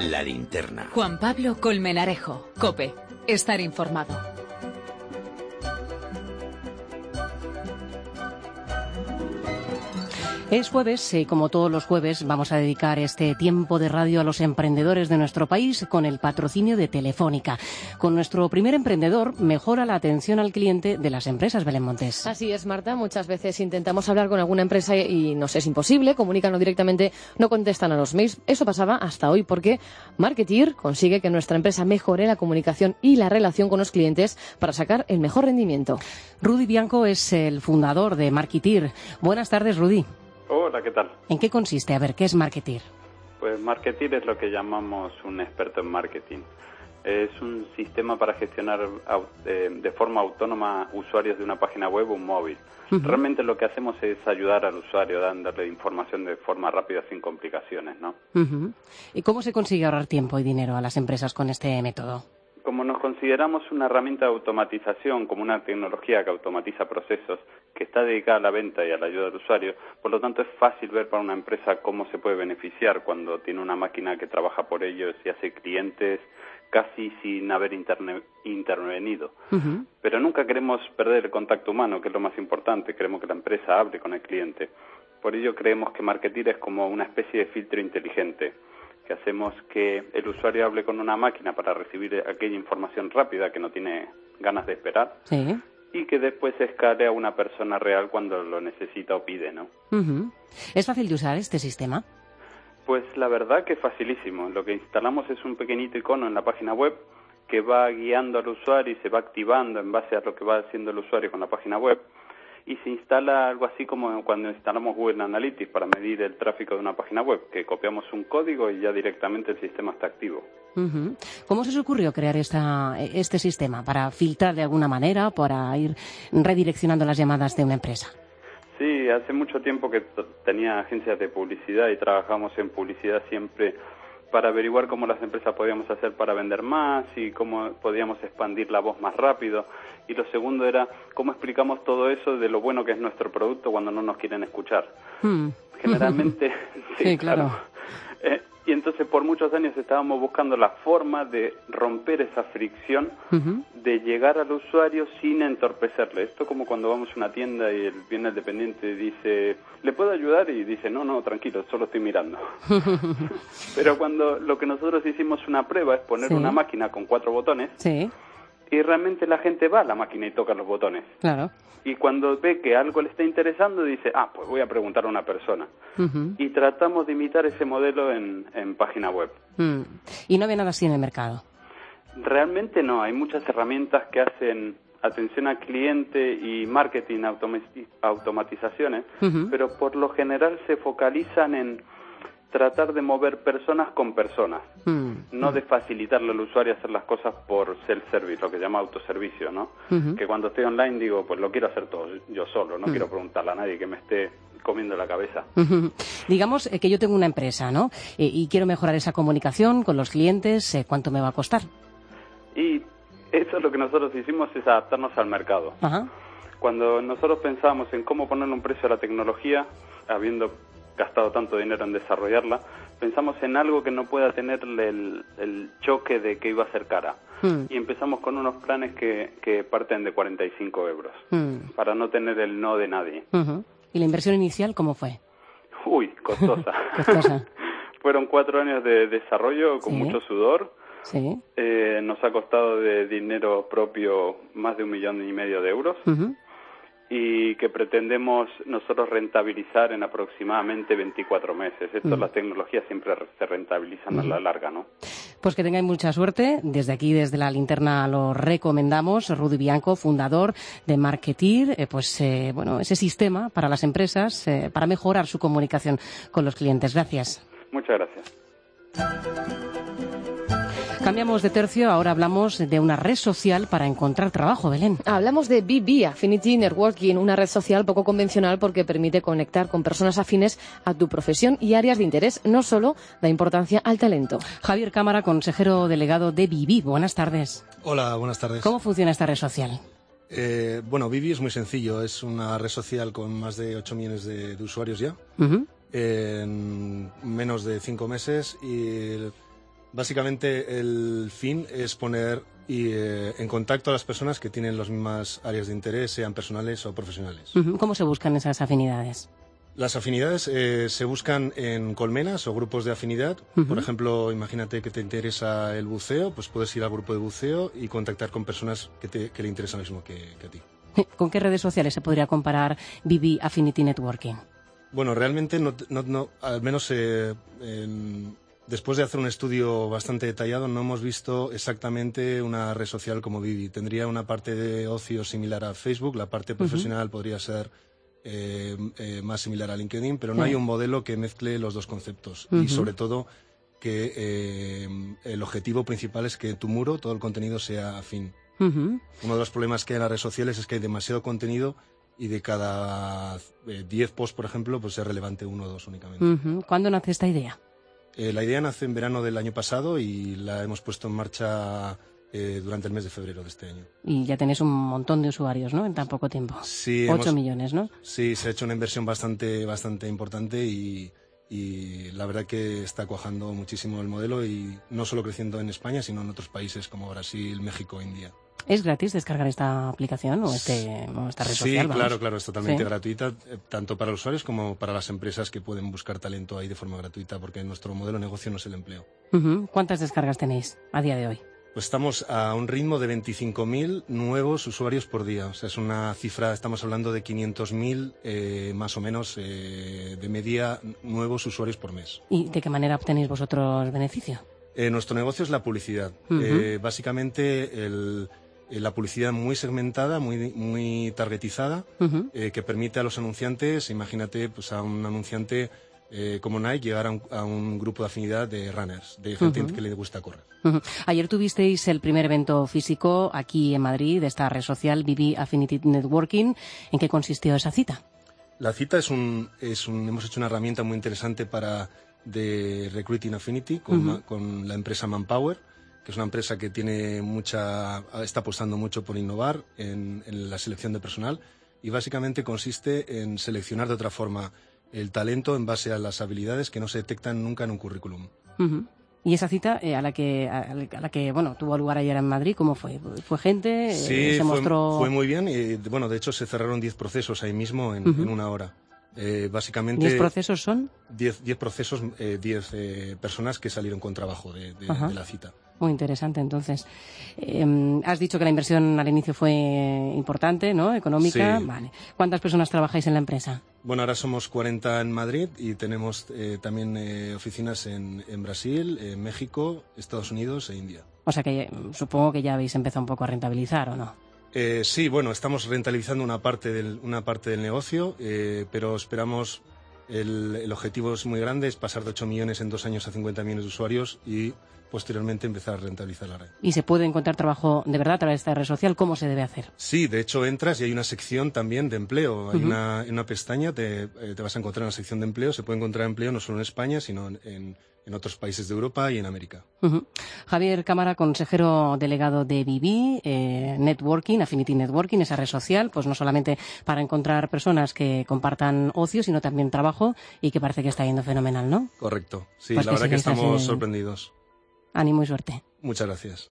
La Linterna. Juan Pablo Colmenarejo, COPE. Estar informado. Es jueves y como todos los jueves vamos a dedicar este tiempo de radio a los emprendedores de nuestro país con el patrocinio de Telefónica. Con nuestro primer emprendedor mejora la atención al cliente de las empresas, Belén Montes. Así es, Marta. Muchas veces intentamos hablar con alguna empresa y nos es imposible, comunican directamente, no contestan a los mails. Eso pasaba hasta hoy porque Marketeer consigue que nuestra empresa mejore la comunicación y la relación con los clientes para sacar el mejor rendimiento. Rudy Bianco es el fundador de Marketeer. Buenas tardes, Rudy. Hola, ¿qué tal? ¿En qué consiste? A ver, ¿qué es Marketeer? Pues Marketeer es lo que llamamos un experto en marketing. Es un sistema para gestionar de forma autónoma usuarios de una página web o un móvil. Realmente lo que hacemos es ayudar al usuario, dándole información de forma rápida sin complicaciones, ¿no? ¿Y cómo se consigue ahorrar tiempo y dinero a las empresas con este método? Como nos consideramos una herramienta de automatización, como una tecnología que automatiza procesos, que está dedicada a la venta y a la ayuda del usuario, por lo tanto es fácil ver para una empresa cómo se puede beneficiar cuando tiene una máquina que trabaja por ellos y hace clientes casi sin haber intervenido. Pero nunca queremos perder el contacto humano, que es lo más importante. Queremos que la empresa hable con el cliente. Por ello creemos que Marketeer es como una especie de filtro inteligente, que hacemos que el usuario hable con una máquina para recibir aquella información rápida que no tiene ganas de esperar, sí, y que después escale a una persona real cuando lo necesita o pide, ¿no? ¿Es fácil de usar este sistema? Pues la verdad que es facilísimo. Lo que instalamos es un pequeñito icono en la página web que va guiando al usuario y se va activando en base a lo que va haciendo el usuario con la página web. Y se instala algo así como cuando instalamos Google Analytics para medir el tráfico de una página web, que copiamos un código y ya directamente el sistema está activo. ¿Cómo se os ocurrió crear este sistema? ¿Para filtrar de alguna manera, para ir redireccionando las llamadas de una empresa? Sí, hace mucho tiempo que tenía agencias de publicidad y trabajamos en publicidad siempre para averiguar cómo las empresas podíamos hacer para vender más y cómo podíamos expandir la voz más rápido. Y lo segundo era cómo explicamos todo eso de lo bueno que es nuestro producto cuando no nos quieren escuchar. Generalmente, sí, claro. Y entonces por muchos años estábamos buscando la forma de romper esa fricción, de llegar al usuario sin entorpecerle. Esto como cuando vamos a una tienda y viene el dependiente y dice, ¿le puedo ayudar? Y dice, no, tranquilo, solo estoy mirando. Pero cuando lo que nosotros hicimos una prueba es poner una máquina con 4 botones, y realmente la gente va a la máquina y toca los botones. Claro. Y cuando ve que algo le está interesando, dice, pues voy a preguntar a una persona. Y tratamos de imitar ese modelo en página web. ¿Y no había nada así en el mercado? Realmente no. Hay muchas herramientas que hacen atención al cliente y marketing, automatizaciones, pero por lo general se focalizan en tratar de mover personas con personas, no de facilitarle al usuario hacer las cosas por self-service, lo que llama autoservicio, ¿no? Que cuando estoy online digo, pues lo quiero hacer todo yo solo, no quiero preguntarle a nadie que me esté comiendo la cabeza. Digamos que yo tengo una empresa, ¿no? Y quiero mejorar esa comunicación con los clientes, ¿cuánto me va a costar? Y eso es lo que nosotros hicimos, es adaptarnos al mercado. Cuando nosotros pensábamos en cómo ponerle un precio a la tecnología, habiendo gastado tanto dinero en desarrollarla, pensamos en algo que no pueda tener el choque de que iba a ser cara. Y empezamos con unos planes que parten de 45 euros, para no tener el no de nadie. ¿Y la inversión inicial cómo fue? Costosa. Costosa. Fueron 4 años de desarrollo con mucho sudor. Nos ha costado de dinero propio más de 1,5 millones de euros. Y que pretendemos nosotros rentabilizar en aproximadamente 24 meses. Las tecnologías siempre se rentabilizan a la larga, ¿no? Pues que tengáis mucha suerte. Desde aquí, desde la linterna, lo recomendamos. Rudy Bianco, fundador de Marketeer, ese sistema para las empresas, para mejorar su comunicación con los clientes. Gracias. Muchas gracias. Cambiamos de tercio, ahora hablamos de una red social para encontrar trabajo, Belén. Hablamos de BB, Affinity Networking, una red social poco convencional porque permite conectar con personas afines a tu profesión y áreas de interés, no solo da importancia al talento. Javier Cámara, consejero delegado de BB, buenas tardes. Hola, buenas tardes. ¿Cómo funciona esta red social? BB es muy sencillo, es una red social con más de 8 millones de usuarios ya, en menos de 5 meses y Básicamente el fin es poner en contacto a las personas que tienen las mismas áreas de interés, sean personales o profesionales. ¿Cómo se buscan esas afinidades? Las afinidades se buscan en colmenas o grupos de afinidad. Por ejemplo, imagínate que te interesa el buceo, pues puedes ir al grupo de buceo y contactar con personas que le interesan lo mismo que a ti. ¿Con qué redes sociales se podría comparar BB Affinity Networking? Bueno, realmente no, al menos después de hacer un estudio bastante detallado, no hemos visto exactamente una red social como Vivi. Tendría una parte de ocio similar a Facebook, la parte profesional podría ser más similar a LinkedIn, pero no hay un modelo que mezcle los dos conceptos. Y sobre todo que el objetivo principal es que tu muro, todo el contenido sea afín. Uno de los problemas que hay en las redes sociales es que hay demasiado contenido y de cada 10 posts, por ejemplo, pues es relevante 1 o 2 únicamente. ¿Cuándo nace esta idea? La idea nace en verano del año pasado y la hemos puesto en marcha durante el mes de febrero de este año. Y ya tenéis un montón de usuarios, ¿no? En tan poco tiempo. Sí, 8 millones, ¿no? Sí, se ha hecho una inversión bastante importante y la verdad que está cuajando muchísimo el modelo y no solo creciendo en España, sino en otros países como Brasil, México, India. ¿Es gratis descargar esta aplicación o esta red social? Sí, claro, es totalmente gratuita, tanto para los usuarios como para las empresas que pueden buscar talento ahí de forma gratuita, porque nuestro modelo de negocio no es el empleo. ¿Cuántas descargas tenéis a día de hoy? Pues estamos a un ritmo de 25.000 nuevos usuarios por día. O sea, es una cifra, estamos hablando de 500.000 más o menos de media nuevos usuarios por mes. ¿Y de qué manera obtenéis vosotros beneficio? Nuestro negocio es la publicidad. Básicamente la publicidad muy segmentada, muy targetizada, que permite a los anunciantes, imagínate pues a un anunciante como Nike, llegar a un grupo de afinidad de runners, de gente que le gusta correr. Ayer tuvisteis el primer evento físico aquí en Madrid de esta red social, BB Affinity Networking. ¿En qué consistió esa cita? La cita hemos hecho una herramienta muy interesante de Recruiting Affinity con la empresa Manpower, que es una empresa que está apostando mucho por innovar en la selección de personal y básicamente consiste en seleccionar de otra forma el talento en base a las habilidades que no se detectan nunca en un currículum. ¿Y esa cita a la que bueno, tuvo lugar ayer en Madrid, cómo fue? ¿Fue gente? Sí, ¿se mostró...? fue muy bien. Bueno, de hecho se cerraron 10 procesos ahí mismo en una hora. Básicamente... ¿10 procesos son? 10 procesos, 10 personas que salieron con trabajo de la cita. Muy interesante, entonces. Has dicho que la inversión al inicio fue importante, ¿no? Económica. Sí. Vale. ¿Cuántas personas trabajáis en la empresa? Bueno, ahora somos 40 en Madrid y tenemos también oficinas en Brasil, en México, Estados Unidos e India. O sea que supongo que ya habéis empezado un poco a rentabilizar, ¿o no? Sí, bueno, estamos rentabilizando una parte del negocio, pero esperamos... El objetivo es muy grande, es pasar de 8 millones en 2 años a 50 millones de usuarios y posteriormente empezar a rentabilizar la red. ¿Y se puede encontrar trabajo de verdad a través de esta red social? ¿Cómo se debe hacer? Sí, de hecho entras y hay una sección también de empleo. Hay una pestaña, te vas a encontrar en la sección de empleo. Se puede encontrar empleo no solo en España, sino en otros países de Europa y en América. Javier Cámara, consejero delegado de BB Networking, Affinity Networking, esa red social, pues no solamente para encontrar personas que compartan ocio, sino también trabajo y que parece que está yendo fenomenal, ¿no? Correcto. Sí, pues la verdad que estamos sorprendidos. Ánimo y suerte. Muchas gracias.